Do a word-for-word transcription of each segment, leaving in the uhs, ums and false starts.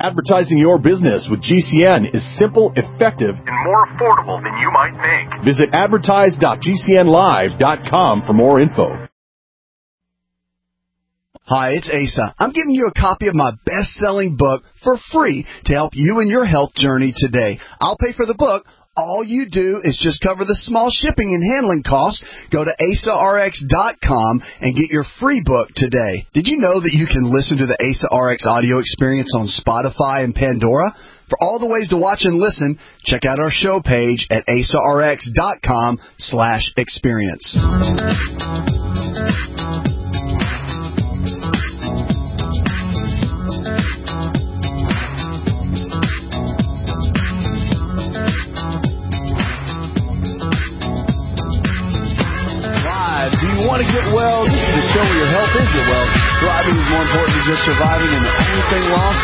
Advertising your business with G C N is simple, effective, and more affordable than you might think. Visit advertise dot g c n live dot com for more info. Hi, it's Asa. I'm giving you a copy of my best-selling book for free to help you in your health journey today. I'll pay for the book. All you do is just cover the small shipping and handling costs. Go to asa r x dot com and get your free book today. Did you know that you can listen to the Asa R X audio experience on Spotify and Pandora? For all the ways to watch and listen, check out our show page at asa r x dot com slash experience. Do you want to get well? This is the show where your health is your wealth. Thriving is more important than just surviving, and the only thing lost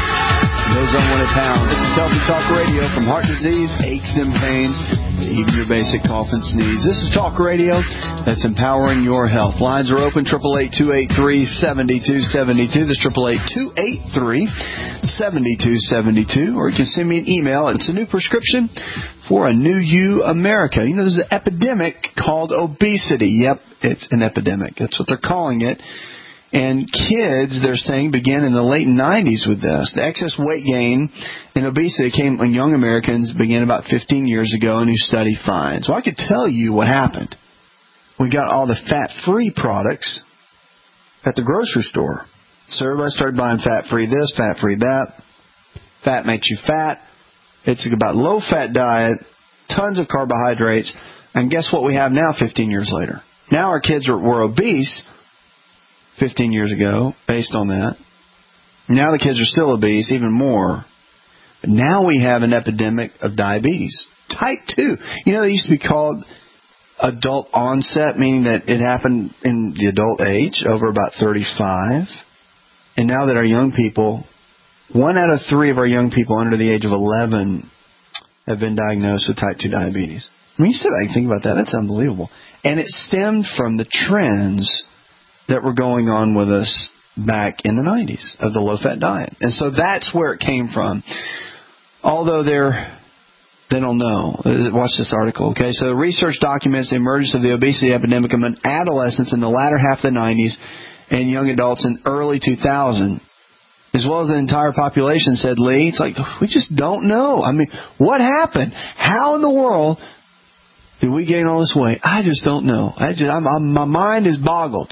goes on one to town. This is Healthy Talk Radio. From heart disease, aches and pains, to even your basic cough and sneeze. This is Talk Radio that's empowering your health. Lines are open, eight eight eight, two eight three, seven two seven two. That's eight eight eight, two eight three, seven two seven two. Or you can send me an email. It's a new prescription for a new you, America. You know, there's an epidemic called obesity. Yep, it's an epidemic. That's what they're calling it. And kids, they're saying, began in the late nineties with this. The excess weight gain and obesity came when young Americans began about fifteen years ago, a new study finds. Well, I could tell you what happened. We got all the fat-free products at the grocery store. So everybody started buying fat-free this, fat-free that. Fat makes you fat. It's about low-fat diet, tons of carbohydrates. And guess what we have now fifteen years later? Now our kids are, were obese fifteen years ago, based on that. Now the kids are still obese, even more. But now we have an epidemic of diabetes. Type two. You know, they used to be called adult onset, meaning that it happened in the adult age, over about thirty-five. And now that our young people, one out of three of our young people under the age of eleven have been diagnosed with type two diabetes. I mean, you sit back and think about that. That's unbelievable. And it stemmed from the trends that were going on with us back in the nineties of the low-fat diet. And so that's where it came from. Although they're, they don't know. Watch this article, okay? So the research documents the emergence of the obesity epidemic among adolescents in the latter half of the nineties and young adults in early two thousand, as well as the entire population, said Lee. It's like, we just don't know. I mean, what happened? How in the world did we gain all this weight? I just don't know. I just, I'm, I'm, my mind is boggled.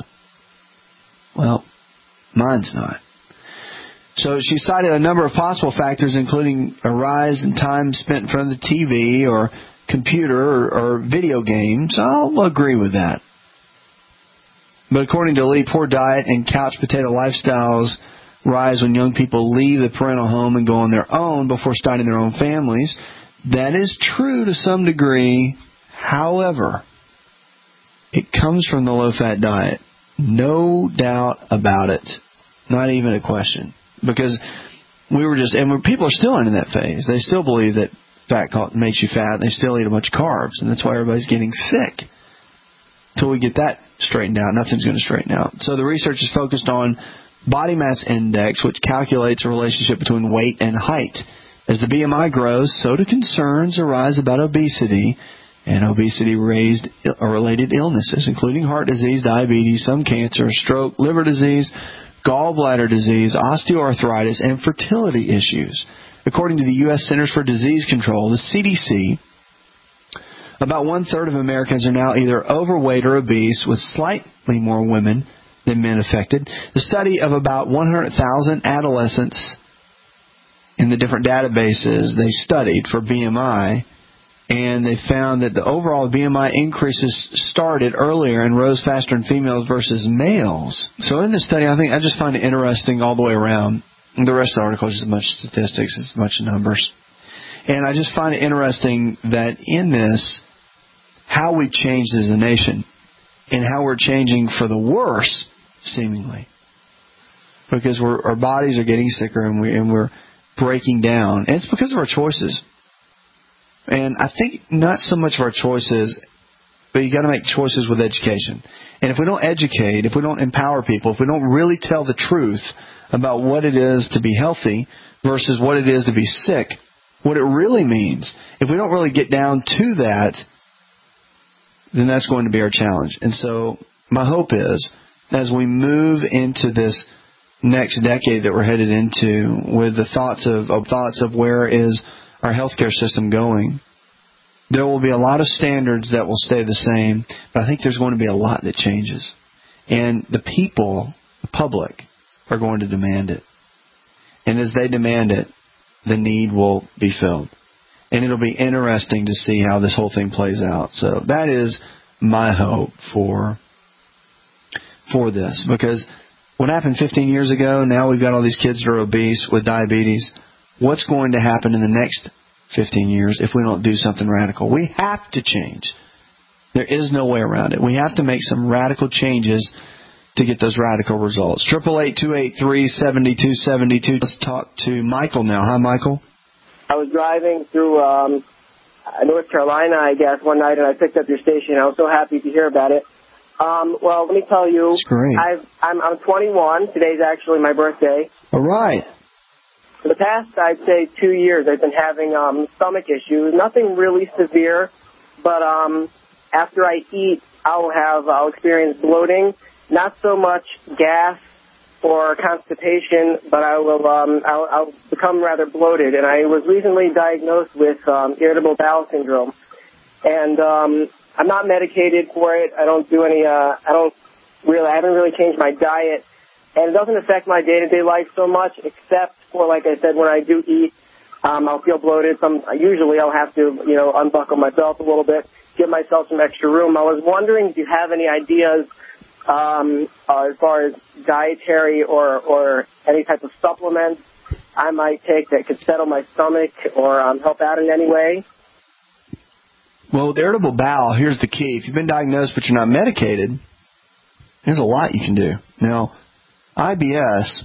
Well, mine's not. So she cited a number of possible factors, including a rise in time spent in front of the T V or computer or, or video games. I'll agree with that. But according to Lee, poor diet and couch potato lifestyles rise when young people leave the parental home and go on their own before starting their own families. That is true to some degree. However, it comes from the low-fat diet. No doubt about it. Not even a question. Because we were just, and people are still in that phase. They still believe that fat makes you fat. They still eat a bunch of carbs. And that's why everybody's getting sick. Until we get that straightened out, nothing's going to straighten out. So the research is focused on body mass index, which calculates a relationship between weight and height. As the B M I grows, so do concerns arise about obesity and obesity-raised or related illnesses, including heart disease, diabetes, some cancer, stroke, liver disease, gallbladder disease, osteoarthritis, and fertility issues. According to the U S Centers for Disease Control, the C D C, about one-third of Americans are now either overweight or obese, with slightly more women than men affected. The study of about one hundred thousand adolescents in the different databases they studied for B M I, and they found that the overall B M I increases started earlier and rose faster in females versus males. So in this study, I think I just find it interesting all the way around. The rest of the article is as much statistics, as much numbers. And I just find it interesting that in this, how we've changed as a nation and how we're changing for the worse, seemingly. Because we're, our bodies are getting sicker and, we, and we're breaking down. And it's because of our choices. And I think not so much of our choices, but you got to make choices with education. And if we don't educate, if we don't empower people, if we don't really tell the truth about what it is to be healthy versus what it is to be sick, what it really means. If we don't really get down to that, then that's going to be our challenge. And so my hope is, as we move into this next decade that we're headed into, with the thoughts of, of thoughts of where is our healthcare system going, there will be a lot of standards that will stay the same, but I think there's going to be a lot that changes. And the people, the public, are going to demand it. And as they demand it, the need will be filled. And it'll be interesting to see how this whole thing plays out. So that is my hope for for this. Because what happened fifteen years ago, now we've got all these kids that are obese with diabetes. What's going to happen in the next fifteen years if we don't do something radical? We have to change. There is no way around it. We have to make some radical changes to get those radical results. eight eight eight, two eight three, seven two seven two. Let's talk to Michael now. Hi, Michael. I was driving through um, North Carolina, I guess, one night, and I picked up your station. I was so happy to hear about it. Um, well, let me tell you, That's great. I've, I'm, I'm twenty-one. Today's actually my birthday. All right. For the past, I'd say, two years, I've been having um, stomach issues. Nothing really severe, but um, after I eat, I'll have I'll experience bloating. Not so much gas or constipation, but I will um, I'll, I'll become rather bloated. And I was recently diagnosed with um, irritable bowel syndrome, and um, I'm not medicated for it. I don't do any. Uh, I don't really. I haven't really changed my diet, and it doesn't affect my day-to-day life so much, except for, like I said, when I do eat, um, I'll feel bloated. Some usually I'll have to, you know, unbuckle my belt a little bit, give myself some extra room. I was wondering if you have any ideas um, uh, as far as dietary or or any type of supplements I might take that could settle my stomach or um, help out in any way. Well, with irritable bowel, here's the key. If you've been diagnosed but you're not medicated, there's a lot you can do. Now, I B S,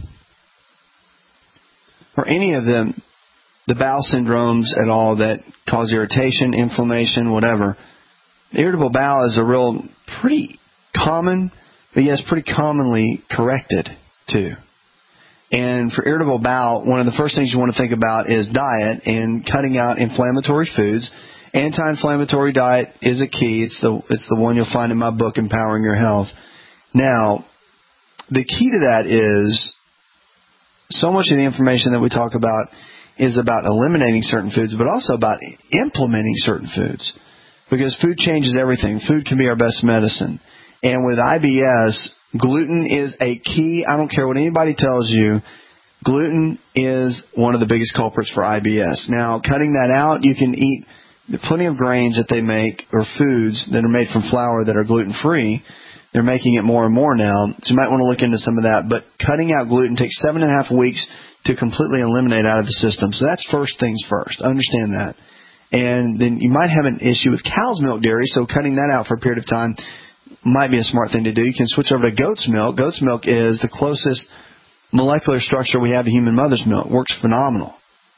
or any of them, the bowel syndromes at all that cause irritation, inflammation, whatever, irritable bowel is a real pretty common, but yes, pretty commonly corrected too. And for irritable bowel, one of the first things you want to think about is diet and cutting out inflammatory foods. Anti-inflammatory diet is a key. It's the it's the one you'll find in my book, Empowering Your Health. Now, the key to that is so much of the information that we talk about is about eliminating certain foods, but also about implementing certain foods. Because food changes everything. Food can be our best medicine. And with I B S, gluten is a key. I don't care what anybody tells you. Gluten is one of the biggest culprits for I B S. Now, cutting that out, you can eat plenty of grains that they make, or foods that are made from flour that are gluten-free. They're making it more and more now, so you might want to look into some of that. But cutting out gluten takes seven and a half weeks to completely eliminate out of the system. So that's first things first. Understand that. And then you might have an issue with cow's milk dairy, so cutting that out for a period of time might be a smart thing to do. You can switch over to goat's milk. Goat's milk is the closest molecular structure we have to human mother's milk. Works phenomenal.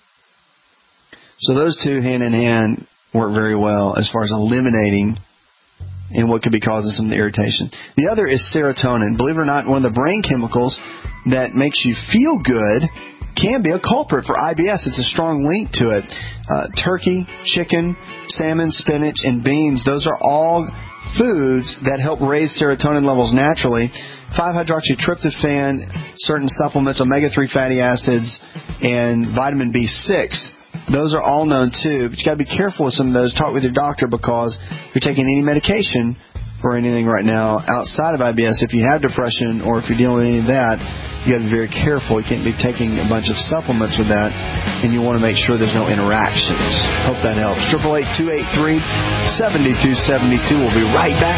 So those two hand in hand work very well as far as eliminating and what could be causing some of the irritation. The other is serotonin. Believe it or not, one of the brain chemicals that makes you feel good can be a culprit for I B S. It's a strong link to it. Uh, turkey, chicken, salmon, spinach, and beans, those are all foods that help raise serotonin levels naturally. five hydroxytryptophan, certain supplements, omega three fatty acids, and vitamin B six. Those are all known too, but you got to be careful with some of those. Talk with your doctor, because if you're taking any medication for anything right now outside of I B S, if you have depression or if you're dealing with any of that, you got to be very careful. You can't be taking a bunch of supplements with that, and you want to make sure there's no interactions. Hope that helps. eight eight eight, two eight three, seven two seven two. We'll be right back.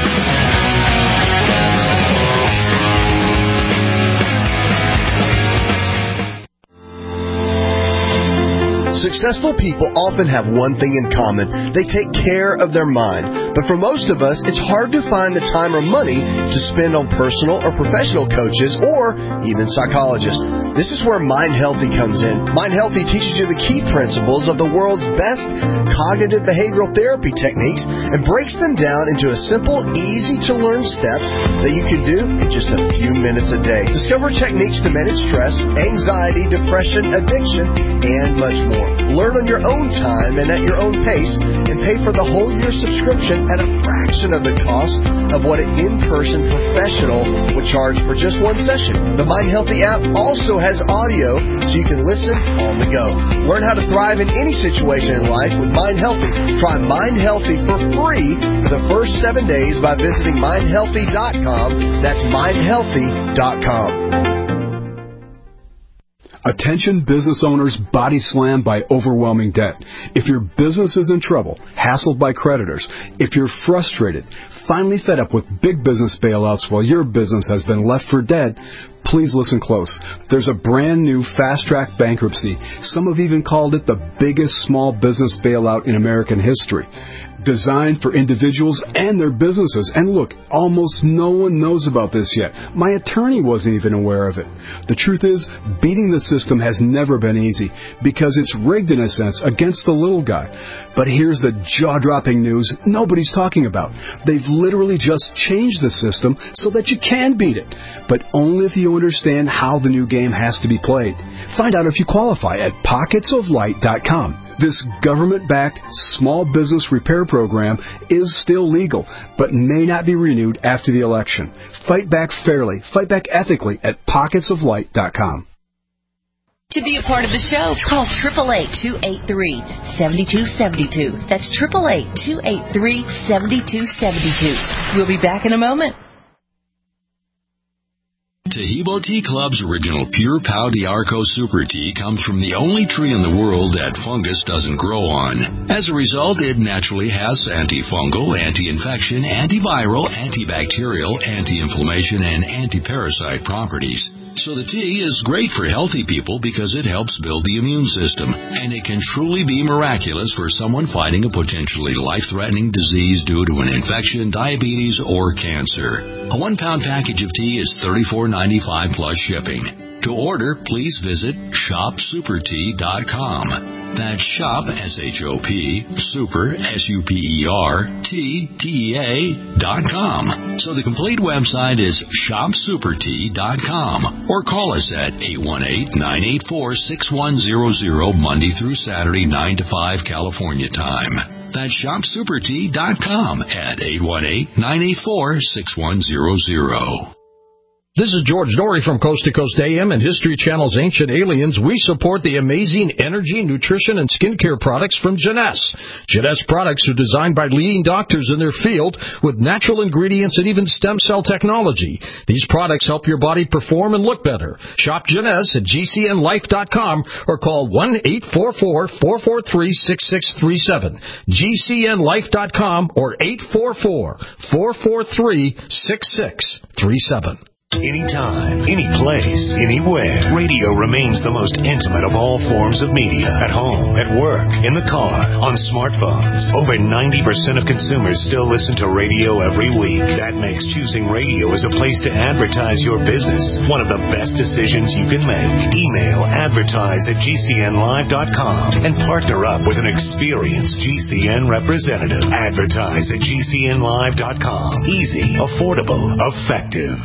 Successful people often have one thing in common. They take care of their mind. But for most of us, it's hard to find the time or money to spend on personal or professional coaches or even psychologists. This is where Mind Healthy comes in. Mind Healthy teaches you the key principles of the world's best cognitive behavioral therapy techniques and breaks them down into a simple, easy-to-learn steps that you can do in just a few minutes a day. Discover techniques to manage stress, anxiety, depression, addiction, and much more. Learn on your own time and at your own pace, and pay for the whole year subscription at a fraction of the cost of what an in-person professional would charge for just one session. The Mind Healthy app also has audio, so you can listen on the go. Learn how to thrive in any situation in life with Mind Healthy. Try Mind Healthy for free for the first seven days by visiting mind healthy dot com. That's mind healthy dot com. Attention business owners body slammed by overwhelming debt. If your business is in trouble, hassled by creditors, if you're frustrated, finally fed up with big business bailouts while your business has been left for dead, please listen close. There's a brand new fast-track bankruptcy. Some have even called it the biggest small business bailout in American history. Designed for individuals and their businesses. And look, almost no one knows about this yet. My attorney wasn't even aware of it. The truth is, beating the system has never been easy because it's rigged in a sense against the little guy. But here's the jaw-dropping news nobody's talking about. They've literally just changed the system so that you can beat it, but only if you understand how the new game has to be played. Find out if you qualify at pockets of light dot com. This government-backed small business repair program is still legal, but may not be renewed after the election. Fight back fairly, fight back ethically at pockets of light dot com. To be a part of the show, call eight eight eight, two eight three, seven two seven two. That's eight eight eight, two eight three, seven two seven two. We'll be back in a moment. Taheebo Tea Club's original Pure Pau D'Arco Super Tea comes from the only tree in the world that fungus doesn't grow on. As a result, it naturally has antifungal, anti-infection, antiviral, antibacterial, anti-inflammation, and anti-parasite properties. So the tea is great for healthy people because it helps build the immune system, and it can truly be miraculous for someone fighting a potentially life-threatening disease due to an infection, diabetes, or cancer. A one-pound package of tea is thirty-four ninety-five plus shipping. To order, please visit shop super tea dot com. That's shop, S H O P, super, S U P E R, T, T E A, dot com. So the complete website is shop super tea dot com. Or call us at eight one eight, nine eight four, six one zero zero, Monday through Saturday, nine to five California time. That's shop super tea dot com at eight one eight, nine eight four, six one zero zero. This is George Dory from Coast to Coast A M and History Channel's Ancient Aliens. We support the amazing energy, nutrition, and skincare products from Jeunesse. Jeunesse products are designed by leading doctors in their field with natural ingredients and even stem cell technology. These products help your body perform and look better. Shop Jeunesse at G C N life dot com or call one eight four four, four four three, six six three seven. G C N life dot com or eight four four, four four three, six six three seven. Anytime, any place, anywhere. Radio remains the most intimate of all forms of media. At home, at work, in the car, on smartphones. Over ninety percent of consumers still listen to radio every week. That makes choosing radio as a place to advertise your business one of the best decisions you can make. Email advertise at G C N live dot com and partner up with an experienced G C N representative. Advertise at G C N live dot com. Easy, affordable, effective.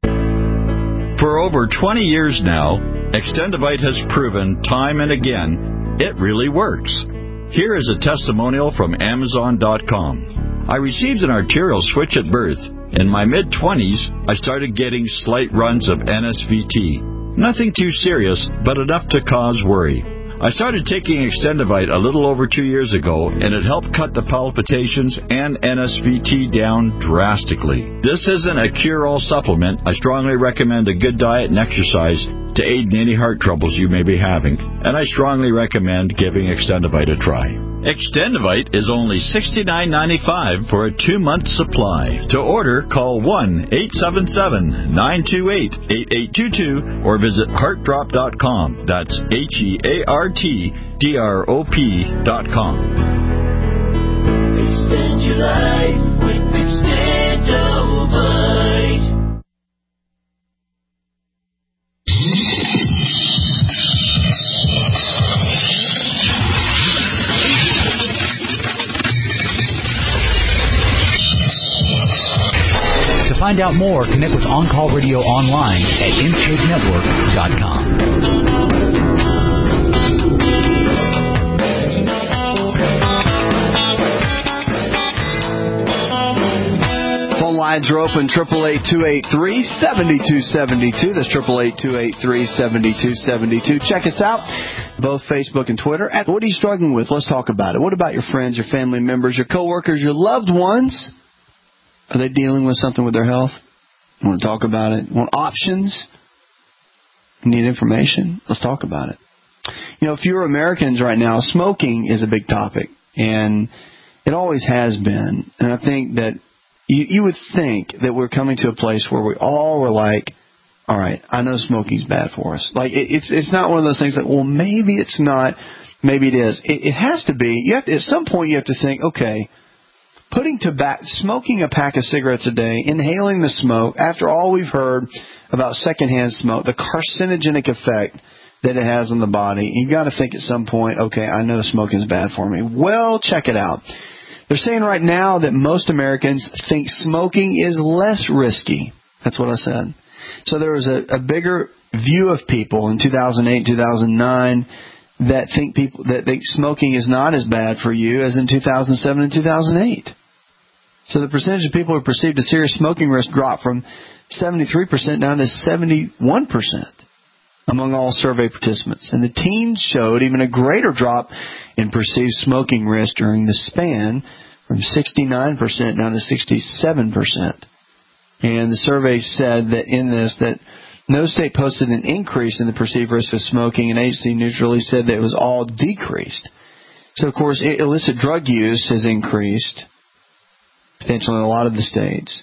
For over twenty years now, Extendivite has proven time and again it really works. Here is a testimonial from Amazon dot com. I received an arterial switch at birth. In my mid-twenties, I started getting slight runs of N S V T. Nothing too serious, but enough to cause worry. I started taking Extendivite a little over two years ago, and it helped cut the palpitations and N S V T down drastically. This isn't a cure-all supplement. I strongly recommend a good diet and exercise to aid in any heart troubles you may be having, and I strongly recommend giving Extendivite a try. Extendivite is only sixty-nine ninety-five for a two-month supply. To order, call one eight seven seven, nine two eight, eight eight two two or visit heart drop dot com. That's H E A R T D R O P dot com. Hey, Extend your life with Extendovite. To find out more, connect with On Call Radio online at intake network dot com. Phone lines are open, eight eight eight, two eight three, seven two seven two. That's eight eight eight, two eight three, seven two seven two. Check us out, both Facebook and Twitter. What are you struggling with? Let's talk about it. What about your friends, your family members, your coworkers, your loved ones? Are they dealing with something with their health? You want to talk about it? Want options? You need information? Let's talk about it. You know, fewer Americans right now, smoking is a big topic, and it always has been. And I think that you, you would think that we're coming to a place where we all were like, all right, I know smoking's bad for us. Like, it, it's it's not one of those things that, well, maybe it's not, maybe it is. It, it has to be. You have to, at some point you have to think, okay, putting tobacco, smoking a pack of cigarettes a day, inhaling the smoke, after all we've heard about secondhand smoke, the carcinogenic effect that it has on the body, you've got to think at some point, okay, I know smoking is bad for me. Well, check it out. They're saying right now that most Americans think smoking is less risky. That's what I said. So there was a, a bigger view of people in two thousand eight, two thousand nine that think people that think smoking is not as bad for you as in two thousand seven and two thousand eight. So the percentage of people who perceived a serious smoking risk dropped from seventy-three percent down to seventy-one percent among all survey participants. And the teens showed even a greater drop in perceived smoking risk during the span, from sixty-nine percent down to sixty-seven percent. And the survey said that in this that no state posted an increase in the perceived risk of smoking, and agency neutrally said that it was all decreased. So, of course, illicit drug use has increased, potentially in a lot of the states.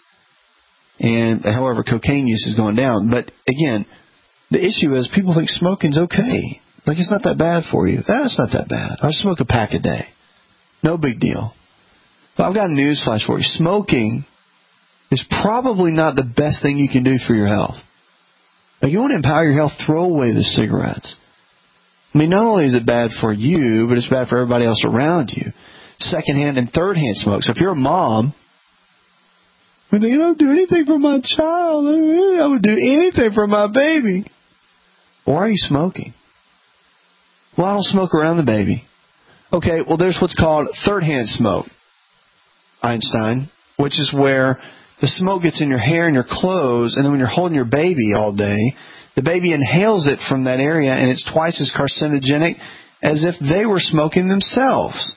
And, however, cocaine use is going down. But, again, the issue is people think smoking's okay. Like, it's not that bad for you. That's not that bad. I smoke a pack a day. No big deal. But I've got a news flash for you. Smoking is probably not the best thing you can do for your health. If you want to empower your health, throw away the cigarettes. I mean, not only is it bad for you, but it's bad for everybody else around you. Secondhand and thirdhand smoke. So if you're a mom, you don't do anything for my child. I would do anything for my baby. Why are you smoking? Well, I don't smoke around the baby. Okay, well, there's what's called third-hand smoke, Einstein, which is where the smoke gets in your hair and your clothes, and then when you're holding your baby all day, the baby inhales it from that area, and it's twice as carcinogenic as if they were smoking themselves.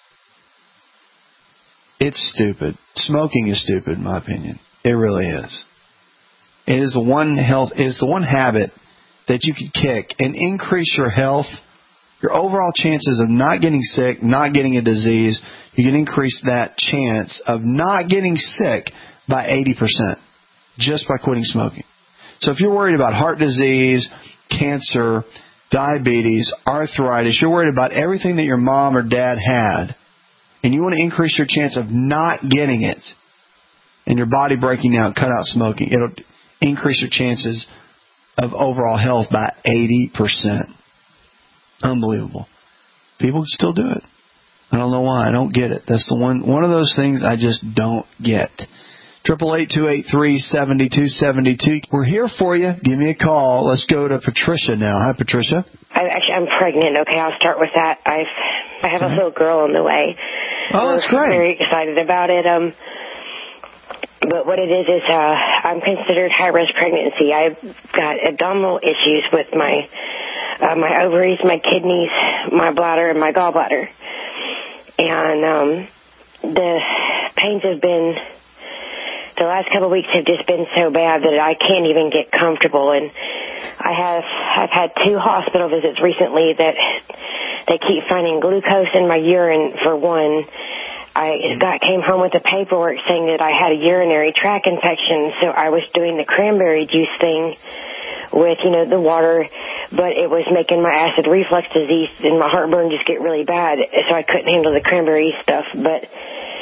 It's stupid. Smoking is stupid, in my opinion. It really is. It is the one health, it is the one habit that you can kick and increase your health, your overall chances of not getting sick, not getting a disease. You can increase that chance of not getting sick by eighty percent just by quitting smoking. So if you're worried about heart disease, cancer, diabetes, arthritis, you're worried about everything that your mom or dad had, and you want to increase your chance of not getting it and your body breaking down, cut out smoking, it'll increase your chances of overall health by eighty percent. Unbelievable. People can still do it. I don't know why. I don't get it. That's the one one of those things I just don't get. eight eight eight, two eight three, seven two seven two. We're here for you. Give me a call. Let's go to Patricia now. Hi, Patricia. I actually, I'm pregnant. Okay, I'll start with that. I've I have okay. a little girl on the way. Oh, that's great. I'm very excited about it. Um, but what it is is uh, I'm considered high risk pregnancy. I've got abdominal issues with my uh, my ovaries, my kidneys, my bladder, and my gallbladder, and um, the pains have been. The last couple of weeks have just been so bad that I can't even get comfortable, and I have I've had two hospital visits recently that they keep finding glucose in my urine. For one, I got came home with the paperwork saying that I had a urinary tract infection, so I was doing the cranberry juice thing with, you know, the water, but it was making my acid reflux disease and my heartburn just get really bad, so I couldn't handle the cranberry stuff. But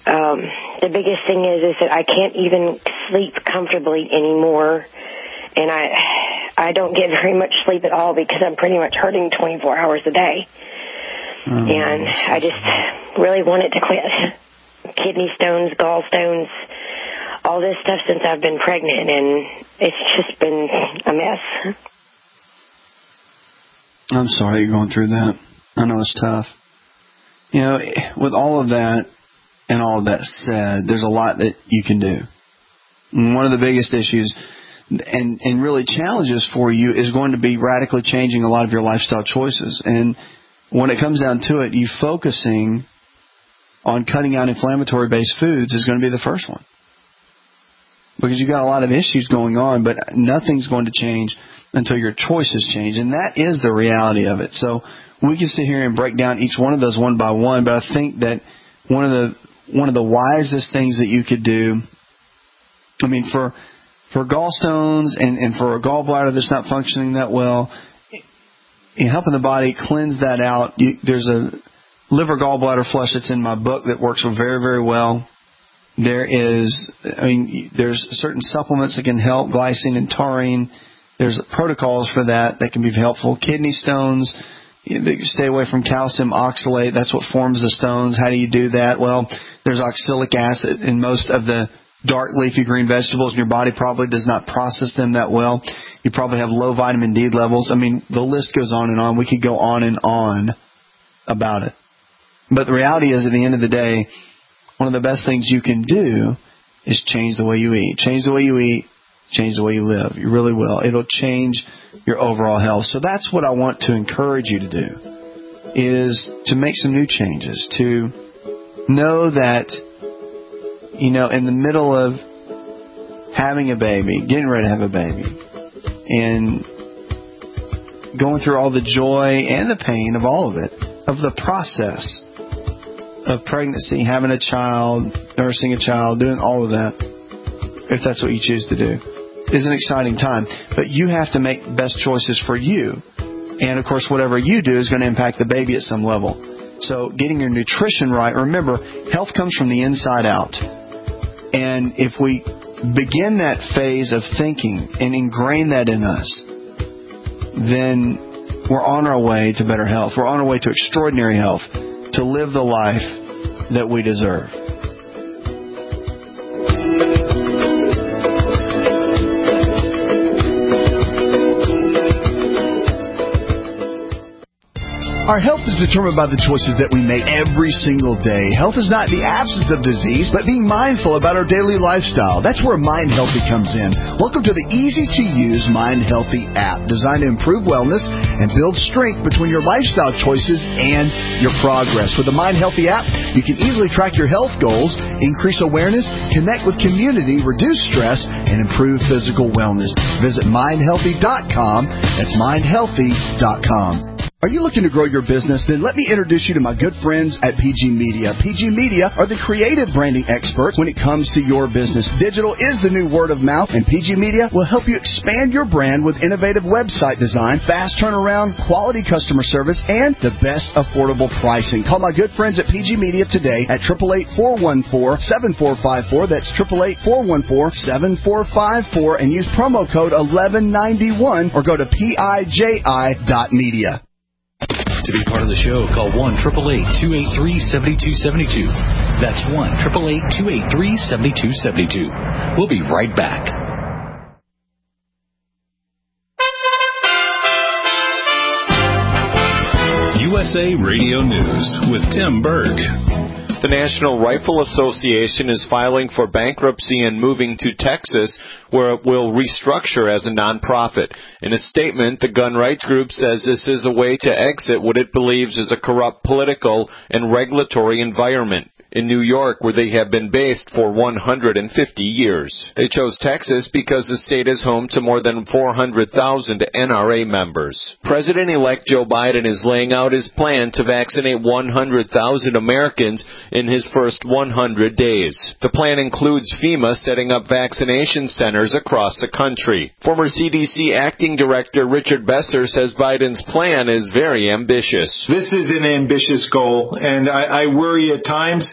um, the biggest thing is is that I can't even sleep comfortably anymore, and I I don't get very much sleep at all because I'm pretty much hurting twenty-four hours a day, oh, and I just really want it to quit. Kidney stones, gallstones, all this stuff since I've been pregnant, and it's just been a mess. I'm sorry you're going through that. I know it's tough. You know, with all of that and all of that said, there's a lot that you can do. And one of the biggest issues and, and really challenges for you is going to be radically changing a lot of your lifestyle choices. And when it comes down to it, you focusing on cutting out inflammatory-based foods is going to be the first one. Because you've got a lot of issues going on, but nothing's going to change until your choices change. And that is the reality of it. So we can sit here and break down each one of those one by one, but I think that one of the one of the wisest things that you could do, I mean, for for gallstones and, and for a gallbladder that's not functioning that well, in helping the body cleanse that out, you, there's a liver gallbladder flush that's in my book that works very, very well. There is, I mean, there's certain supplements that can help, glycine and taurine. There's protocols for that that can be helpful. Kidney stones, stay away from calcium oxalate. That's what forms the stones. How do you do that? Well, there's oxalic acid in most of the dark leafy green vegetables, and your body probably does not process them that well. You probably have low vitamin D levels. I mean, the list goes on and on. We could go on and on about it. But the reality is, at the end of the day, one of the best things you can do is change the way you eat. Change the way you eat, change the way you live. You really will. It'll change your overall health. So that's what I want to encourage you to do, is to make some new changes, to know that, you know, in the middle of having a baby, getting ready to have a baby, and going through all the joy and the pain of all of it, of the process of pregnancy, having a child, nursing a child, doing all of that, if that's what you choose to do, is an exciting time. But you have to make best choices for you. And, of course, whatever you do is going to impact the baby at some level. So getting your nutrition right, remember, health comes from the inside out. And if we begin that phase of thinking and ingrain that in us, then we're on our way to better health. We're on our way to extraordinary health, to live the life that we deserve. Our health is determined by the choices that we make every single day. Health is not the absence of disease, but being mindful about our daily lifestyle. That's where Mind Healthy comes in. Welcome to the easy-to-use Mind Healthy app, designed to improve wellness and build strength between your lifestyle choices and your progress. With the Mind Healthy app, you can easily track your health goals, increase awareness, connect with community, reduce stress, and improve physical wellness. Visit mind healthy dot com. That's mind healthy dot com. Are you looking to grow your business? Then let me introduce you to my good friends at P G Media. P G Media are the creative branding experts when it comes to your business. Digital is the new word of mouth, and P G Media will help you expand your brand with innovative website design, fast turnaround, quality customer service, and the best affordable pricing. Call my good friends at P G Media today at eight eight eight, four one four, seven four five four. That's eight eight eight, four one four, seven four five four, and use promo code eleven ninety-one or go to P I J I dot media. To be part of the show, call one eight eight eight, two eight three, seven two seven two. That's one eight eight eight, two eight three, seven two seven two. We'll be right back. U S A Radio News with Tim Berg. The National Rifle Association is filing for bankruptcy and moving to Texas, where it will restructure as a nonprofit. In a statement, the gun rights group says this is a way to exit what it believes is a corrupt political and regulatory environment in New York, where they have been based for one hundred fifty years. They chose Texas because the state is home to more than four hundred thousand N R A members. President-elect Joe Biden is laying out his plan to vaccinate one hundred thousand Americans in his first one hundred days. The plan includes FEMA setting up vaccination centers across the country. Former C D C Acting Director Richard Besser says Biden's plan is very ambitious. This is an ambitious goal, and I, I worry at times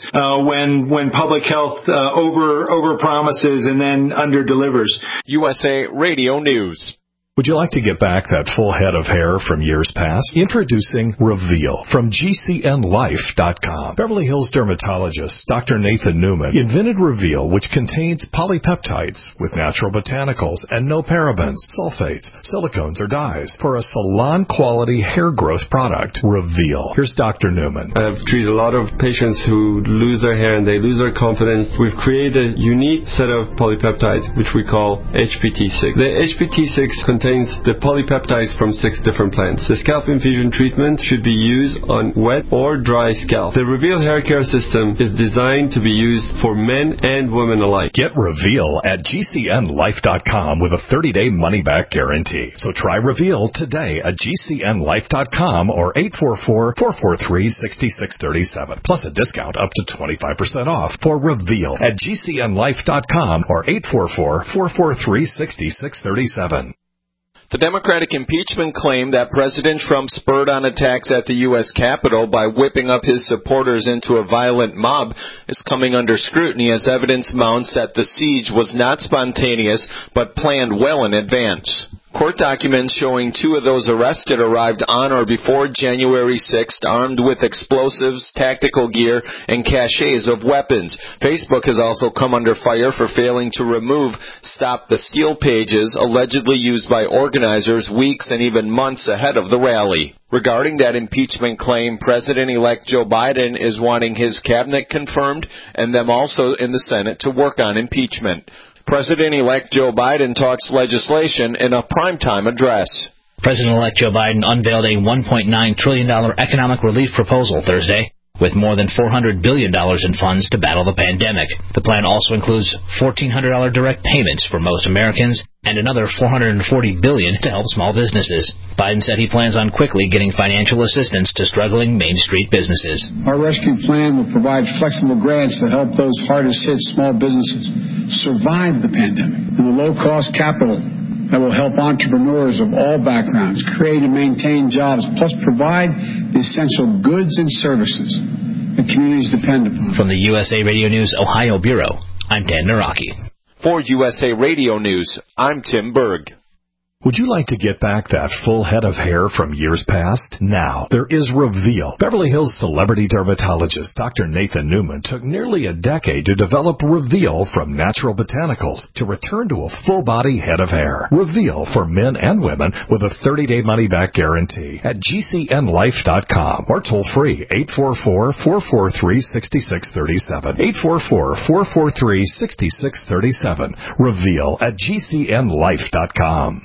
uh, when when public health uh, over over promises and then under delivers. U S A Radio News. Would you like to get back that full head of hair from years past? Introducing Reveal from G C N Life dot com. Beverly Hills dermatologist Doctor Nathan Newman invented Reveal, which contains polypeptides with natural botanicals and no parabens, sulfates, silicones, or dyes for a salon-quality hair growth product. Reveal. Here's Doctor Newman. I've treated a lot of patients who lose their hair and they lose their confidence. We've created a unique set of polypeptides, which we call H P T six. The H P T six contains the polypeptides from six different plants. The scalp infusion treatment should be used on wet or dry scalp. The Reveal hair care system is designed to be used for men and women alike. Get Reveal at G C N Life dot com with a thirty-day money-back guarantee. So try Reveal today at G C N Life dot com or eight four four, four four three, six six three seven. Plus a discount up to twenty-five percent off for Reveal at G C N Life dot com or eight four four, four four three, six six three seven. The Democratic impeachment claim that President Trump spurred on attacks at the U S Capitol by whipping up his supporters into a violent mob is coming under scrutiny as evidence mounts that the siege was not spontaneous but planned well in advance. Court documents showing two of those arrested arrived on or before January sixth armed with explosives, tactical gear, and caches of weapons. Facebook has also come under fire for failing to remove Stop the Steal pages allegedly used by organizers weeks and even months ahead of the rally. Regarding that impeachment claim, President-elect Joe Biden is wanting his cabinet confirmed and them also in the Senate to work on impeachment. President-elect Joe Biden talks legislation in a primetime address. President-elect Joe Biden unveiled a one point nine trillion dollars economic relief proposal Thursday, with more than four hundred billion dollars in funds to battle the pandemic. The plan also includes fourteen hundred dollars direct payments for most Americans and another four hundred forty billion dollars to help small businesses. Biden said he plans on quickly getting financial assistance to struggling Main Street businesses. Our rescue plan will provide flexible grants to help those hardest hit small businesses survive the pandemic, and the low-cost capital that will help entrepreneurs of all backgrounds create and maintain jobs, plus provide the essential goods and services that communities depend upon. From the U S A Radio News Ohio Bureau, I'm Dan Naraki. For U S A Radio News, I'm Tim Berg. Would you like to get back that full head of hair from years past? Now, there is Reveal. Beverly Hills celebrity dermatologist Doctor Nathan Newman took nearly a decade to develop Reveal from natural botanicals to return to a full-body head of hair. Reveal for men and women with a thirty-day money-back guarantee at G C N Life dot com or toll-free eight four four, four four three, six six three seven. eight four four, four four three, six six three seven. Reveal at G C N Life dot com.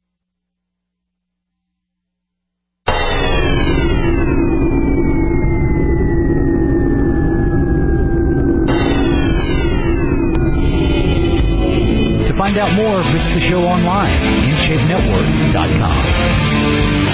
To find out more, visit the show online, in shape network dot com.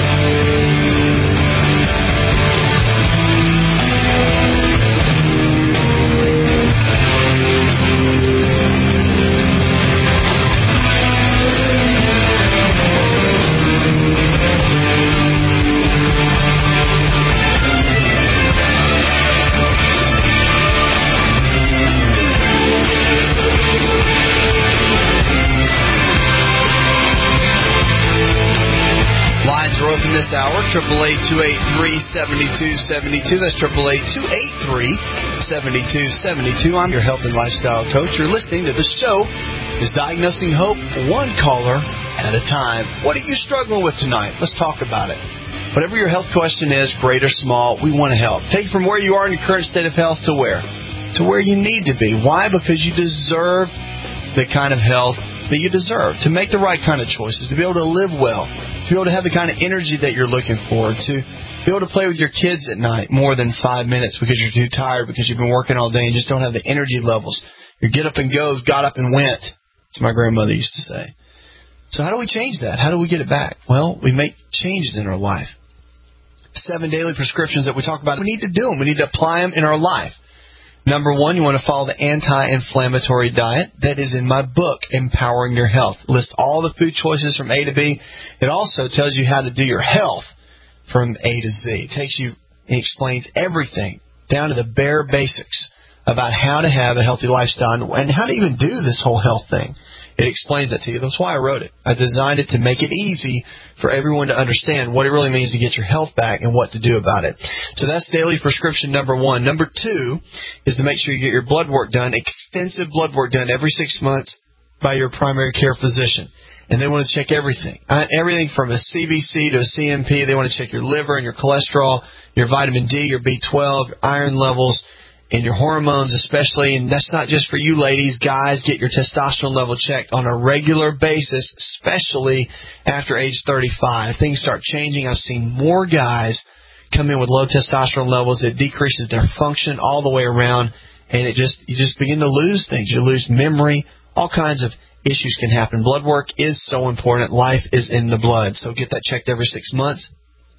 Open this hour, eight eight eight, two eight three, seven two seven two. That's eight eight eight, two eight three, seven two seven two. I'm your health and lifestyle coach. You're listening to the show is Diagnosing Hope, one caller at a time. What are you struggling with tonight? Let's talk about it. Whatever your health question is, great or small, we want to help. Take it from where you are in your current state of health to where? To where you need to be. Why? Because you deserve the kind of health that you deserve, to make the right kind of choices, to be able to live well, to be able to have the kind of energy that you're looking for, to be able to play with your kids at night more than five minutes because you're too tired, because you've been working all day and just don't have the energy levels. Your get up and goes, got up and went, as my grandmother used to say. So how do we change that? How do we get it back? Well, we make changes in our life. Seven daily prescriptions that we talk about, we need to do them. We need to apply them in our life. Number one, you want to follow the anti-inflammatory diet that is in my book, Empowering Your Health. It lists all the food choices from A to B. It also tells you how to do your health from A to Z. It takes you, it explains everything down to the bare basics about how to have a healthy lifestyle and how to even do this whole health thing. It explains that to you. That's why I wrote it. I designed it to make it easy for everyone to understand what it really means to get your health back and what to do about it. So that's daily prescription number one. Number two is to make sure you get your blood work done, extensive blood work done every six months by your primary care physician. And they want to check everything, uh, everything from a C B C to a C M P. They want to check your liver and your cholesterol, your vitamin D, your B twelve, your iron levels, and your hormones especially. And that's not just for you ladies. Guys, get your testosterone level checked on a regular basis, especially after age thirty-five. Things start changing. I've seen more guys come in with low testosterone levels. It decreases their function all the way around, and it just you just begin to lose things. You lose memory, all kinds of issues can happen. Blood work is so important. Life is in the blood. So get that checked every six months.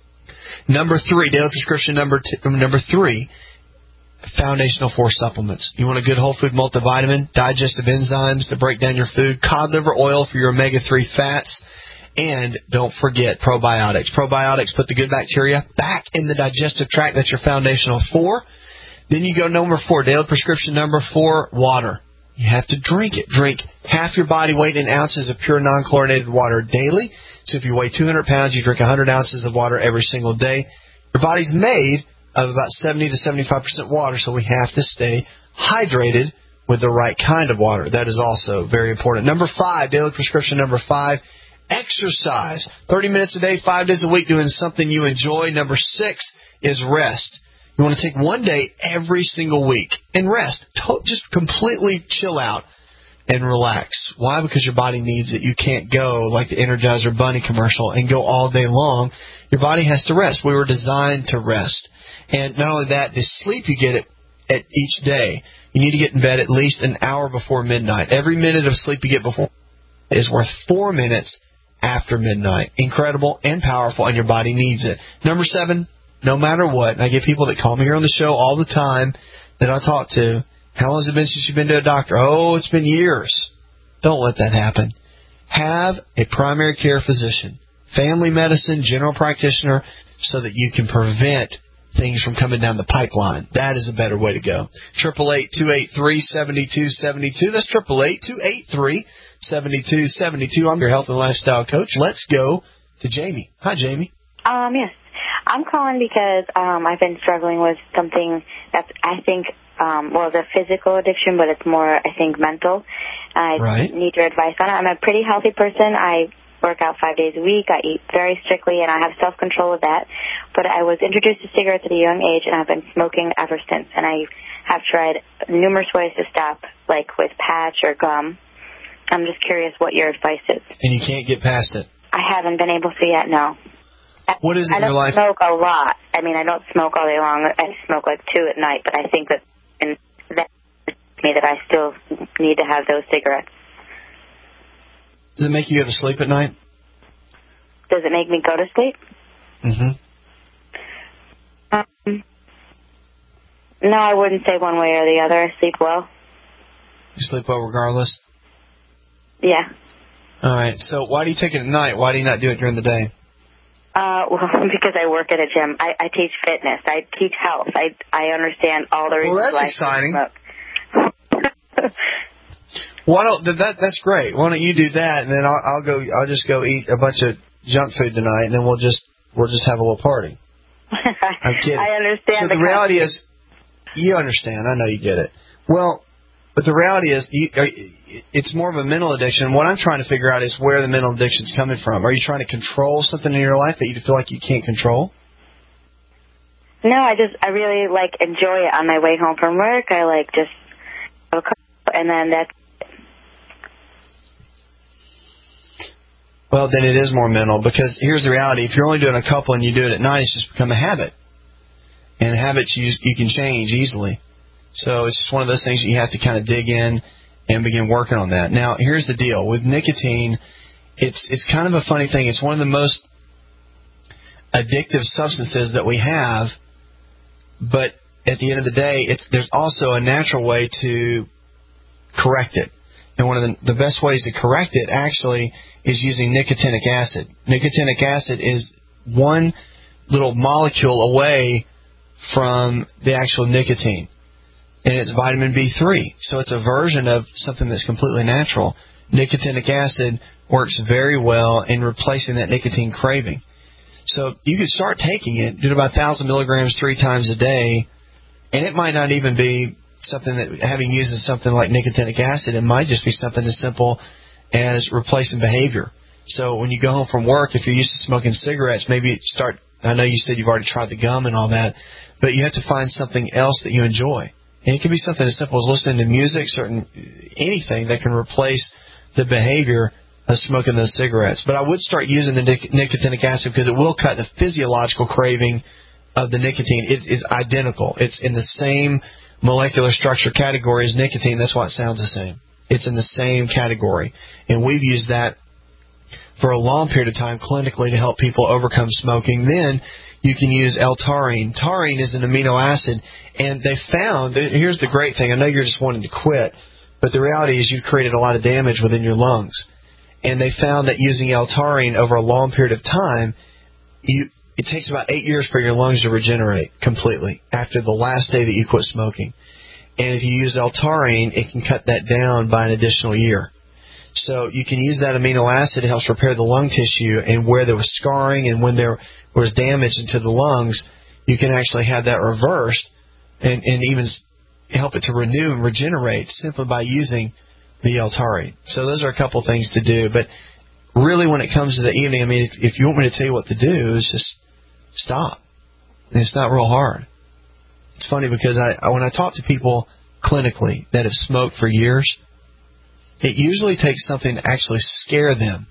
Number three, daily prescription number two, number three, foundational four supplements. You want a good whole food multivitamin, digestive enzymes to break down your food, cod liver oil for your omega three fats, and don't forget probiotics. Probiotics put the good bacteria back in the digestive tract. That's your foundational four. Then you go number four, daily prescription number four, water. You have to drink it. Drink half your body weight in ounces of pure non-chlorinated water daily. So if you weigh two hundred pounds, you drink one hundred ounces of water every single day. Your body's made of about seventy to seventy-five percent water, so we have to stay hydrated with the right kind of water. That is also very important. Number five, daily prescription number five, exercise. thirty minutes a day, five days a week, doing something you enjoy. Number six is rest. You want to take one day every single week and rest. Just completely chill out and relax. Why? Because your body needs it. You can't go like the Energizer Bunny commercial and go all day long. Your body has to rest. We were designed to rest. And not only that, the sleep you get at, at each day, you need to get in bed at least an hour before midnight. Every minute of sleep you get before is worth four minutes after midnight. Incredible and powerful, and your body needs it. Number seven, no matter what, and I get people that call me here on the show all the time that I talk to, how long has it been since you've been to a doctor? Oh, it's been years. Don't let that happen. Have a primary care physician, family medicine, general practitioner, so that you can prevent things from coming down the pipeline. That is a better way to go. Triple eight two eight three seventy two seventy two. That's triple eight two eight three seventy two seventy two. I'm your health and lifestyle coach. Let's go to Jamie. Hi, Jamie. Um, yes. I'm calling because um, I've been struggling with something that's, I think, um, well, the physical addiction, but it's more, I think, mental. I right. need your advice on it. I'm a pretty healthy person. I work out five days a week. I eat very strictly, and I have self-control with that. But I was introduced to cigarettes at a young age, and I've been smoking ever since. And I have tried numerous ways to stop, like with patch or gum. I'm just curious what your advice is. And you can't get past it? I haven't been able to yet, no. What is it in your life? I don't smoke a lot. I mean, I don't smoke all day long. I smoke like two at night, but I think that in that me that I still need to have those cigarettes. Does it make you go to sleep at night? Does it make me go to sleep? Mm-hmm. Um, no, I wouldn't say one way or the other. I sleep well. You sleep well regardless? Yeah. All right. So why do you take it at night? Why do you not do it during the day? Uh, well, because I work at a gym. I, I teach fitness. I teach health. I I understand all the reasons well, that's why exciting. I smoke. Why don't that? That's great. Why don't you do that, and then I'll, I'll go. I'll just go eat a bunch of junk food tonight, and then we'll just we'll just have a little party. I'm kidding. I understand. So the, the reality is, you understand. I know you get it. Well, but the reality is, you, are, it's more of a mental addiction. What I'm trying to figure out is where the mental addiction is coming from. Are you trying to control something in your life that you feel like you can't control? No, I just I really like enjoy it on my way home from work. I like just have a cup, and then that's. Well, then it is more mental, because here's the reality. If you're only doing a couple and you do it at night, it's just become a habit. And habits you, you can change easily. So it's just one of those things that you have to kind of dig in and begin working on that. Now, here's the deal. With nicotine, it's it's kind of a funny thing. It's one of the most addictive substances that we have, but at the end of the day, it's, there's also a natural way to correct it. And one of the, the best ways to correct it, actually, is using nicotinic acid. Nicotinic acid is one little molecule away from the actual nicotine. and it's vitamin B three. So it's a version of something that's completely natural. Nicotinic acid works very well in replacing that nicotine craving. So you could start taking it, do about one thousand milligrams three times a day, and it might not even be something that, having used something like nicotinic acid, it might just be something as simple as replacing behavior. So when you go home from work, if you're used to smoking cigarettes, maybe start, I know you said you've already tried the gum and all that, but you have to find something else that you enjoy. And it can be something as simple as listening to music, certain anything that can replace the behavior of smoking those cigarettes. But I would start using the nic- nicotinic acid because it will cut the physiological craving of the nicotine. It is identical. It's in the same molecular structure category as nicotine. That's why it sounds the same. It's in the same category. And we've used that for a long period of time clinically to help people overcome smoking. Then you can use L-taurine. Taurine is an amino acid, and they found, here's the great thing, I know you're just wanting to quit, but the reality is you've created a lot of damage within your lungs. And they found that using L-taurine over a long period of time, you, it takes about eight years for your lungs to regenerate completely after the last day that you quit smoking. And if you use L-taurine, it can cut that down by an additional year. So you can use that amino acid. It helps repair the lung tissue, and where there was scarring and when there was damage into the lungs, you can actually have that reversed and, and even help it to renew and regenerate simply by using the L-taurine. So those are a couple things to do. But really when it comes to the evening, I mean, if, if you want me to tell you what to do, is just stop. And it's not real hard. It's funny because I, I when I talk to people clinically that have smoked for years, it usually takes something to actually scare them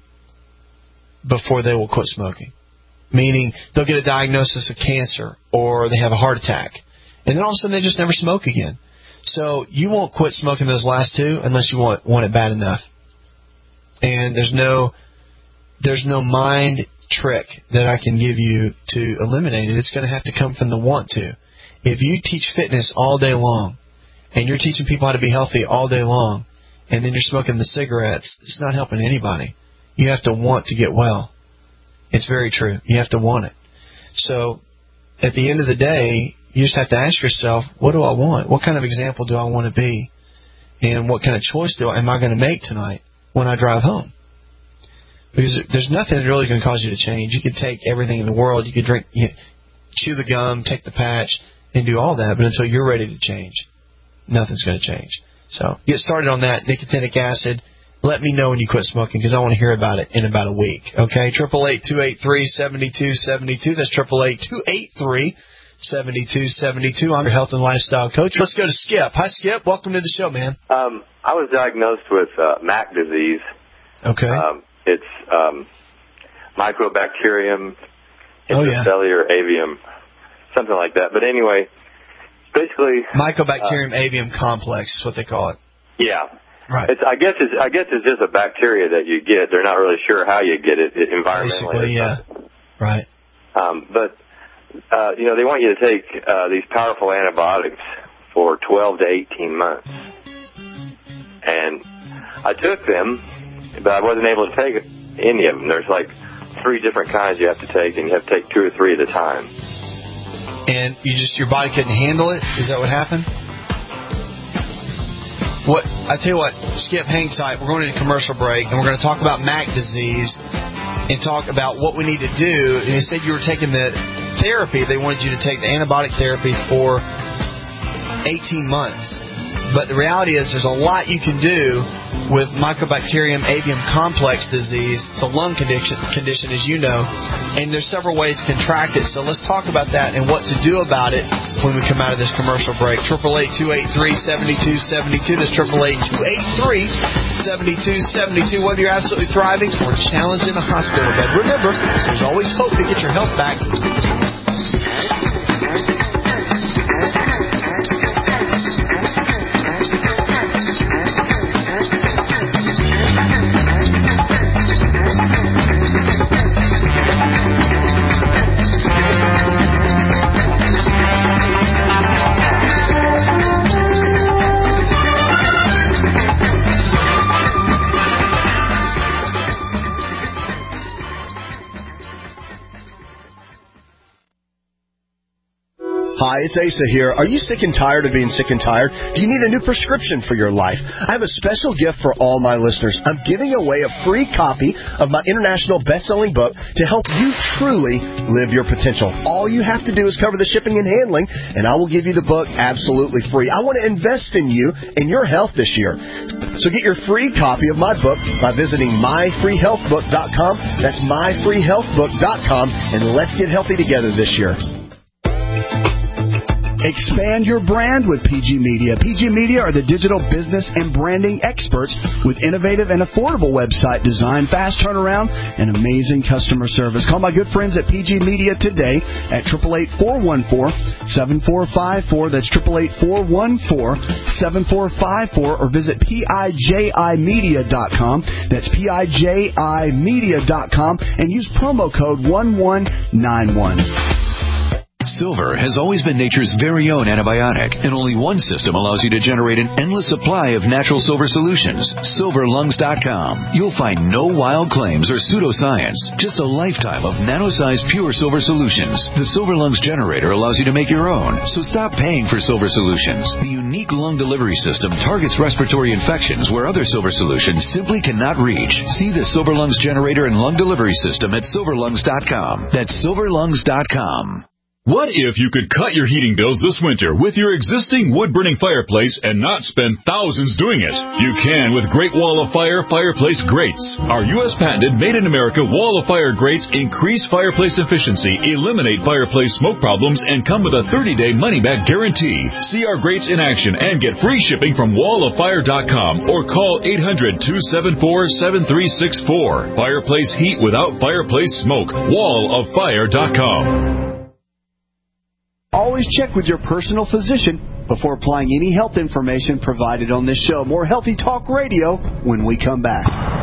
before they will quit smoking. Meaning they'll get a diagnosis of cancer or they have a heart attack. And then all of a sudden they just never smoke again. So you won't quit smoking those last two unless you want, want it bad enough. And there's no there's no mind trick that I can give you to eliminate it. It's going to have to come from the want to. If you teach fitness all day long and you're teaching people how to be healthy all day long, and then you're smoking the cigarettes, it's not helping anybody. You have to want to get well. It's very true. You have to want it. So at the end of the day, you just have to ask yourself, what do I want? What kind of example do I want to be? And what kind of choice do I, am I going to make tonight when I drive home? Because there's nothing that's really going to cause you to change. You could take everything in the world. You could drink, you know, chew the gum, take the patch, and do all that. But until you're ready to change, nothing's going to change. So get started on that, nicotinic acid. Let me know when you quit smoking because I want to hear about it in about a week. Okay, eight eight eight, two eight three, seven two seven two. That's eight eight eight, two eight three, seven two seven two. I'm your health and lifestyle coach. Let's go to Skip. Hi, Skip. Welcome to the show, man. Um, I was diagnosed with uh, M A C disease. Okay. Um, it's um, Mycobacterium oh, yeah. intracellular avium, something like that. But anyway, basically Mycobacterium uh, avium complex is what they call it. Yeah. Right. It's, I guess it's I guess it's just a bacteria that you get. They're not really sure how you get it, it environmentally. Basically, yeah. Right. Um, but uh, you know, they want you to take uh, these powerful antibiotics for twelve to eighteen months, and I took them, but I wasn't able to take any of them. There's like three different kinds you have to take, and you have to take two or three at a time. And you just your body couldn't handle it? Is that what happened? What I tell you what, Skip, hang tight. We're going to a commercial break, and we're going to talk about M A C disease and talk about what we need to do. And you said you were taking the therapy. They wanted you to take the antibiotic therapy for eighteen months. But the reality is there's a lot you can do with Mycobacterium avium complex disease. It's a lung condition, condition, as you know, and there's several ways to contract it. So let's talk about that and what to do about it when we come out of this commercial break. eight eight eight, two eight three, seven two seven two. That's eight eight eight, two eight three, seven two seven two. Whether you're absolutely thriving or challenged in a hospital bed, remember, there's always hope to get your health back. Hi, it's Asa here. Are you sick and tired of being sick and tired? Do you need a new prescription for your life? I have a special gift for all my listeners. I'm giving away a free copy of my international best-selling book to help you truly live your potential. All you have to do is cover the shipping and handling, and I will give you the book absolutely free. I want to invest in you and your health this year. So get your free copy of my book by visiting my free health book dot com. That's my free health book dot com, and let's get healthy together this year. Expand your brand with P G Media. P G Media are the digital business and branding experts with innovative and affordable website design, fast turnaround, and amazing customer service. Call my good friends at P G Media today at eight eight eight, four one four, seven four five four. That's eight eight eight, four one four, seven four five four. Or visit P I J I media dot com. That's P I J I media dot com and use promo code one one nine one. Silver has always been nature's very own antibiotic, and only one system allows you to generate an endless supply of natural silver solutions. silver lungs dot com. You'll find no wild claims or pseudoscience, just a lifetime of nano-sized pure silver solutions. The Silver Lungs generator allows you to make your own, so stop paying for silver solutions. The unique lung delivery system targets respiratory infections where other silver solutions simply cannot reach. See the Silver Lungs generator and lung delivery system at silver lungs dot com. That's silver lungs dot com. What if you could cut your heating bills this winter with your existing wood-burning fireplace and not spend thousands doing it? You can with Great Wall of Fire Fireplace Grates. Our U S patented made-in-America Wall of Fire grates increase fireplace efficiency, eliminate fireplace smoke problems, and come with a thirty-day money-back guarantee. See our grates in action and get free shipping from wall of fire dot com or call eight hundred, two seven four, seven three six four. Fireplace heat without fireplace smoke. wall of fire dot com. Always check with your personal physician before applying any health information provided on this show. More Healthy Talk Radio when we come back.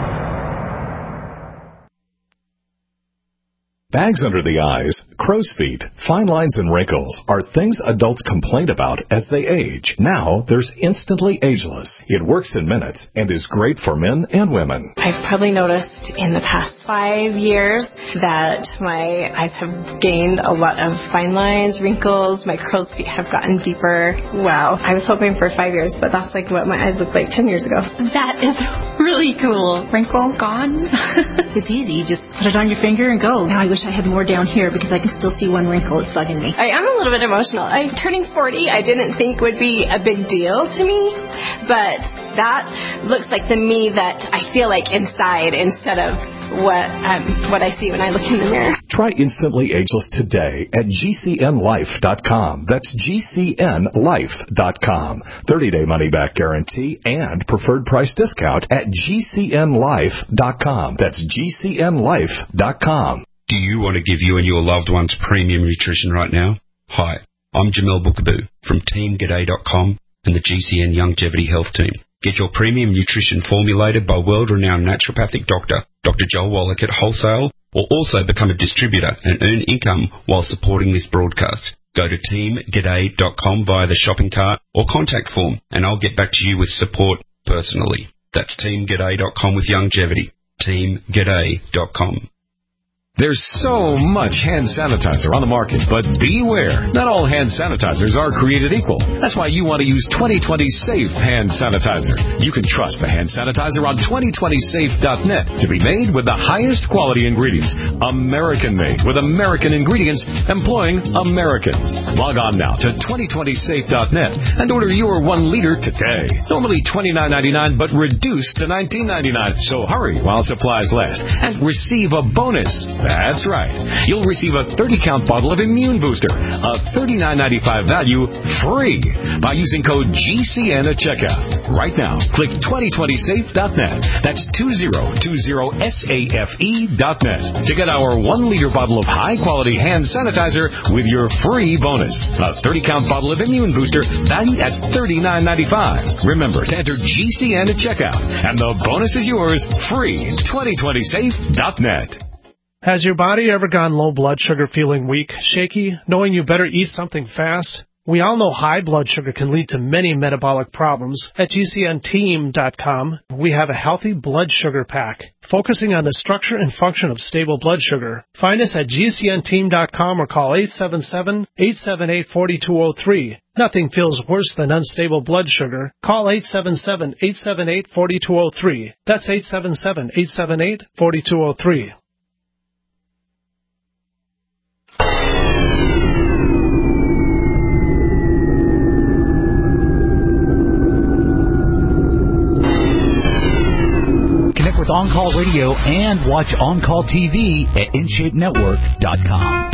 Bags under the eyes, crow's feet, fine lines, and wrinkles are things adults complain about as they age. Now, there's Instantly Ageless. It works in minutes and is great for men and women. I've probably noticed in the past five years that my eyes have gained a lot of fine lines, wrinkles, my crow's feet have gotten deeper. Wow. I was hoping for five years, but that's like what my eyes looked like ten years ago. That is really cool. Wrinkle gone. It's easy. You just put it on your finger and go. Now I wish I had more down here because I can still see one wrinkle. It's bugging me. I am a little bit emotional. I'm turning forty. I didn't think would be a big deal to me, but that looks like the me that I feel like inside instead of what um, what I see when I look in the mirror. Try Instantly Ageless today at G C N life dot com. That's G C N life dot com. thirty-day money-back guarantee and preferred price discount at G C N life dot com. That's G C N life dot com. Do you want to give you and your loved ones premium nutrition right now? Hi, I'm Jamel Bookaboo from team g'day dot com and the G C N Longevity Health Team. Get your premium nutrition formulated by world-renowned naturopathic doctor, Doctor Joel Wallach at wholesale, or also become a distributor and earn income while supporting this broadcast. Go to team g'day dot com via the shopping cart or contact form, and I'll get back to you with support personally. That's team g'day dot com with longevity. team g'day dot com. There's so much hand sanitizer on the market, but beware. Not all hand sanitizers are created equal. That's why you want to use twenty twenty Safe Hand Sanitizer. You can trust the hand sanitizer on twenty twenty safe dot net to be made with the highest quality ingredients. American-made with American ingredients employing Americans. Log on now to twenty twenty safe dot net and order your one liter today. Normally twenty-nine ninety-nine, but reduced to nineteen ninety-nine. So hurry while supplies last and receive a bonus. That's right. You'll receive a thirty count bottle of Immune Booster, a thirty-nine ninety-five value, free by using code G C N at checkout. Right now, click twenty twenty safe dot net. That's two zero two zero safe dot net to get our one liter bottle of high-quality hand sanitizer with your free bonus. A thirty count bottle of Immune Booster valued at thirty-nine ninety-five. Remember to enter G C N at checkout, and the bonus is yours free. twenty twenty safe dot net. Has your body ever gone low blood sugar, feeling weak, shaky, knowing you better eat something fast? We all know high blood sugar can lead to many metabolic problems. At G C N team dot com, we have a healthy blood sugar pack, focusing on the structure and function of stable blood sugar. Find us at G C N team dot com or call eight seven seven, eight seven eight, four two zero three. Nothing feels worse than unstable blood sugar. Call eight seven seven, eight seven eight, four two zero three. That's eight seven seven, eight seven eight, four two zero three. Connect with On Call Radio and watch On Call T V at in shape network dot com.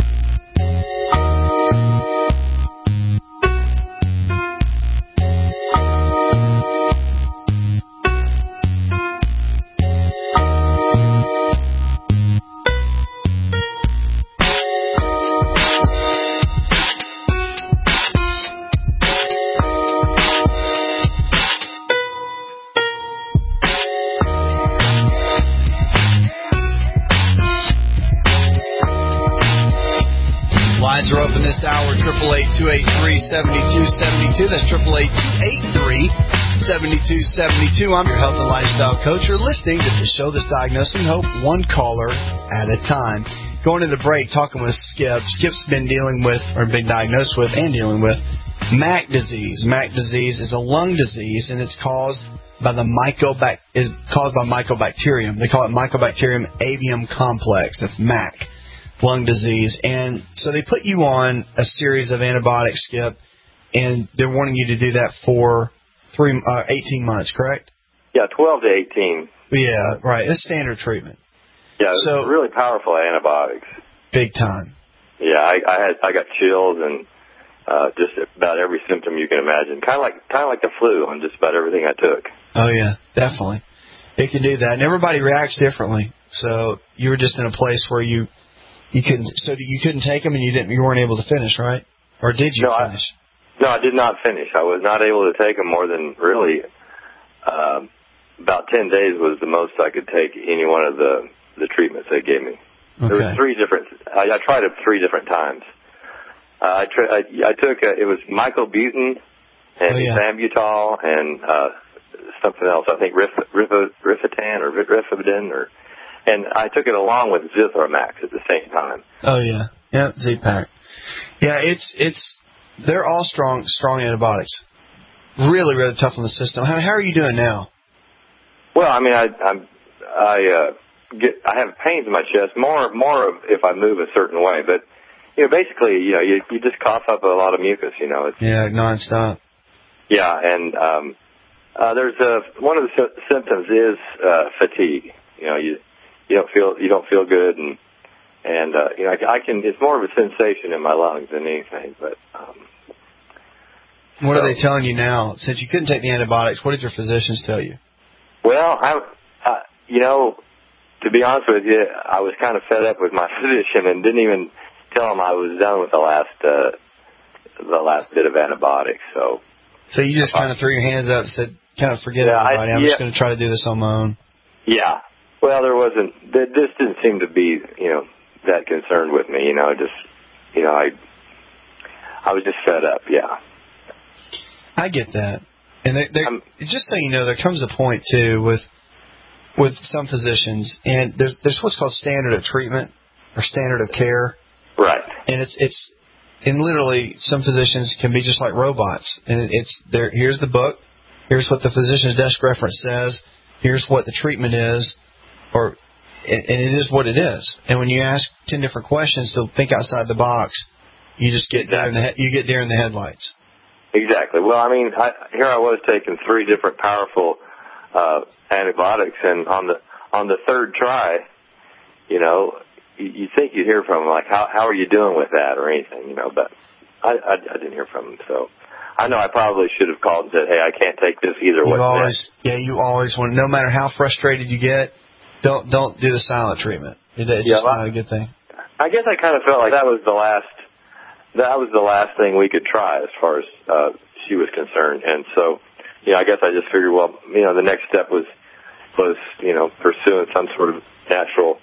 triple eight, two eight three, seven two seven two. That's triple eight, two eight three, seven two seven two. I'm your health and lifestyle coach. You're listening to the show that's diagnosing hope one caller at a time. Going into break, talking with Skip. Skip's been dealing with, or been diagnosed with and dealing with, M A C disease. M A C disease is a lung disease, and it's caused by the mycobac is caused by Mycobacterium. They call it Mycobacterium avium complex. That's M A C. Lung disease. And so they put you on a series of antibiotics, Skip, and they're wanting you to do that for three, uh, eighteen months, correct? Yeah, twelve to eighteen. Yeah, right. It's standard treatment. Yeah, so, it's really powerful antibiotics. Big time. Yeah, I, I had I got chills and uh, just about every symptom you can imagine. Kind of like kind of like the flu on just about everything I took. Oh yeah, definitely. It can do that, and everybody reacts differently. So you were just in a place where you you couldn't so you couldn't take them, and you didn't you weren't able to finish, right? Or did you no, finish? I, no, I did not finish. I was not able to take them more than really uh, about ten days was the most I could take any one of the the treatments they gave me. Okay. There were three different. I, I tried it three different times. Uh, I, tra- I I took a, it was mycobutyn and oh, yeah. Sambutol and uh, something else. I think Rif, Rif, Rifatan or Rifabidin or. And I took it along with Zithromax at the same time. Oh yeah, yeah, Z-Pack. Yeah, it's it's they're all strong strong antibiotics. Really, really tough on the system. How, how are you doing now? Well, I mean, I I'm, I uh, get I have pains in my chest more more of if I move a certain way, but you know, basically, you know, you you just cough up a lot of mucus. You know, it's yeah, nonstop. Yeah, and um, uh, there's a one of the sy- symptoms is uh, fatigue. You know, you. You don't feel you don't feel good, and and uh, you know I, I can. It's more of a sensation in my lungs than anything. But um, what so, are they telling you now? Since you couldn't take the antibiotics, what did your physicians tell you? Well, I, uh, you know, to be honest with you, I was kind of fed up with my physician and didn't even tell him I was done with the last uh, the last bit of antibiotics. So, so you just kind of threw your hands up and said, "Kind of forget yeah, everybody. I, I'm yeah. just going to try to do this on my own." Yeah. Well, there wasn't. This didn't seem to be, you know, that concerned with me. You know, just, you know, I, I was just fed up. Yeah. I get that, and they, they, just so you know, there comes a point too with, with some physicians, and there's there's what's called standard of treatment or standard of care. Right. And it's it's, and literally some physicians can be just like robots, and it's there. Here's the book. Here's what the physician's desk reference says. Here's what the treatment is. Or, and it is what it is. And when you ask ten different questions to think outside the box, you just get exactly. there in the he- you get there in the headlights. Exactly. Well, I mean, I, here I was taking three different powerful uh, antibiotics, and on the on the third try, you know, you, you think you'd hear from them, like, how how are you doing with that or anything, you know? But I, I, I didn't hear from them, so. I know I probably should have called and said, hey, I can't take this either. You What's always, next? yeah, you always want. No matter how frustrated you get. Don't don't do the silent treatment. It, it's yeah, just well, not a good thing. I guess I kind of felt like that was the last that was the last thing we could try as far as uh, she was concerned. And so, you know, I guess I just figured, well, you know, the next step was was you know pursuing some sort of natural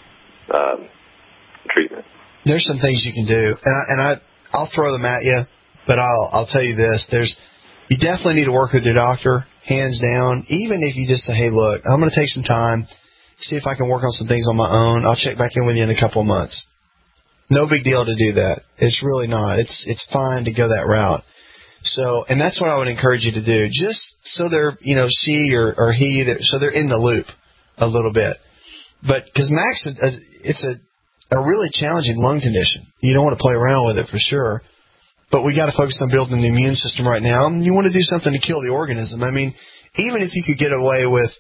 um, treatment. There's some things you can do, and I, and I I'll throw them at you. but I'll I'll tell you this: there's you definitely need to work with your doctor, hands down. Even if you just say, "Hey, look, I'm going to take some time, see if I can work on some things on my own. I'll check back in with you in a couple of months." No big deal to do that. It's really not. It's it's fine to go that route. So, and that's what I would encourage you to do, just so they're, you know, she or, or he, so they're in the loop a little bit. But because Max, it's a a really challenging lung condition. You don't want to play around with it for sure. But we got to focus on building the immune system right now. And you want to do something to kill the organism. I mean, even if you could get away with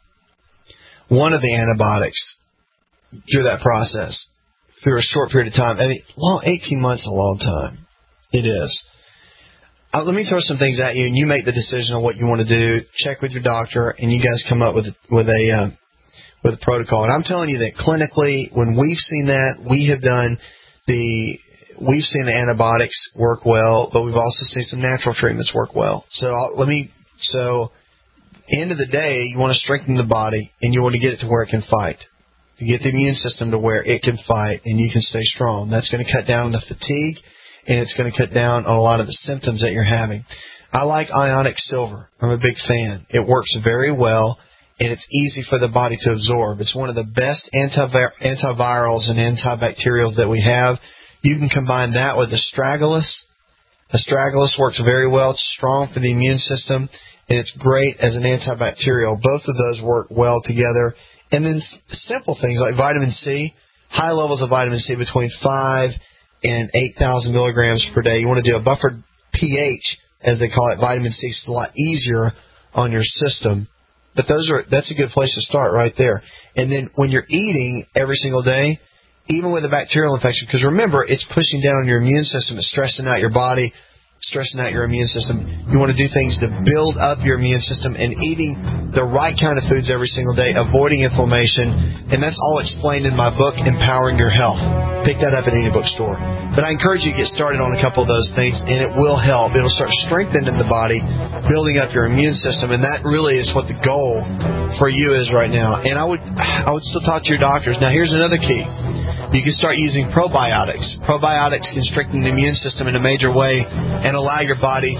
one of the antibiotics through that process, through a short period of time, I mean, long, eighteen months is a long time. It is. Uh, let me throw some things at you, and you make the decision on what you want to do. Check with your doctor, and you guys come up with with a uh, with a protocol. And I'm telling you that clinically, when we've seen that, we have done the we've seen the antibiotics work well, but we've also seen some natural treatments work well. So I'll, let me. So, end of the day, you want to strengthen the body, and you want to get it to where it can fight. You get the immune system to where it can fight, and you can stay strong. That's going to cut down on the fatigue. And it's going to cut down on a lot of the symptoms that you're having. I like Ionic Silver. I'm a big fan. It works very well, and it's easy for the body to absorb. It's one of the best antivir- antivirals and antibacterials that we have. You can combine that with Astragalus. Astragalus works very well. It's strong for the immune system, and it's great as an antibacterial. Both of those work well together. And then simple things like vitamin C, high levels of vitamin C between five and eight thousand milligrams per day. You want to do a buffered pH, as they call it. Vitamin C is a lot easier on your system. But those are that's a good place to start right there. And then when you're eating every single day, even with a bacterial infection, because remember, it's pushing down your immune system. It's stressing out your body, stressing out your immune system. You want to do things to build up your immune system and eating the right kind of foods every single day, avoiding inflammation. And that's all explained in my book, Empowering Your Health. Pick that up at any bookstore. But I encourage you to get started on a couple of those things, and it will help. It'll start strengthening the body, building up your immune system, and that really is what the goal for you is right now. And I would, I would still talk to your doctors. Now, here's another key. You can start using probiotics. Probiotics can strengthen the immune system in a major way and allow your body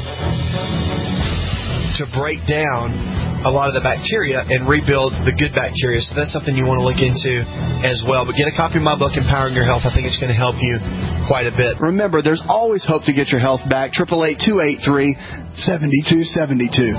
to break down a lot of the bacteria and rebuild the good bacteria. So that's something you want to look into as well. But get a copy of my book, Empowering Your Health. I think it's going to help you quite a bit. Remember, there's always hope to get your health back. eight eight eight, two eight three, seven two seven two.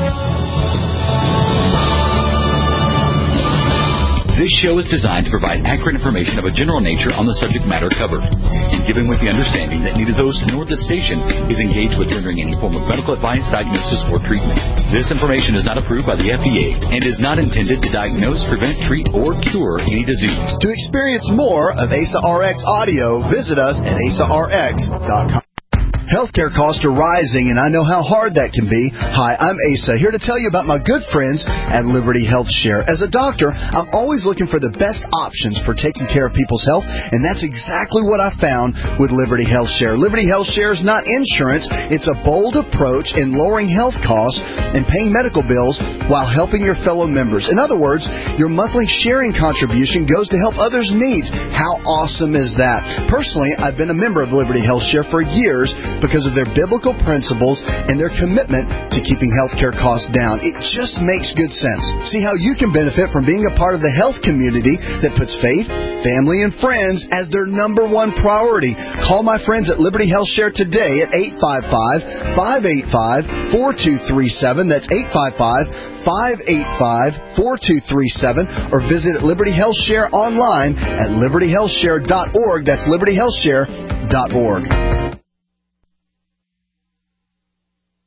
This show is designed to provide accurate information of a general nature on the subject matter covered, and given with the understanding that neither host nor the station is engaged with rendering any form of medical advice, diagnosis, or treatment. This information is not approved by the F D A and is not intended to diagnose, prevent, treat, or cure any disease. To experience more of A S A R X audio, visit us at A S A R X dot com. Healthcare costs are rising, and I know how hard that can be. Hi, I'm Asa, here to tell you about my good friends at Liberty Health Share. As a doctor, I'm always looking for the best options for taking care of people's health, and that's exactly what I found with Liberty Health Share. Liberty Health Share is not insurance. It's a bold approach in lowering health costs and paying medical bills while helping your fellow members. In other words, your monthly sharing contribution goes to help others' needs. How awesome is that? Personally, I've been a member of Liberty Health Share for years, because of their biblical principles and their commitment to keeping healthcare costs down. It just makes good sense. See how you can benefit from being a part of the health community that puts faith, family, and friends as their number one priority. Call my friends at Liberty Health Share today at eight five five, five eight five, four two three seven. That's eight five five, five eight five, four two three seven. Or visit Liberty Health Share online at liberty health share dot org. That's liberty health share dot org.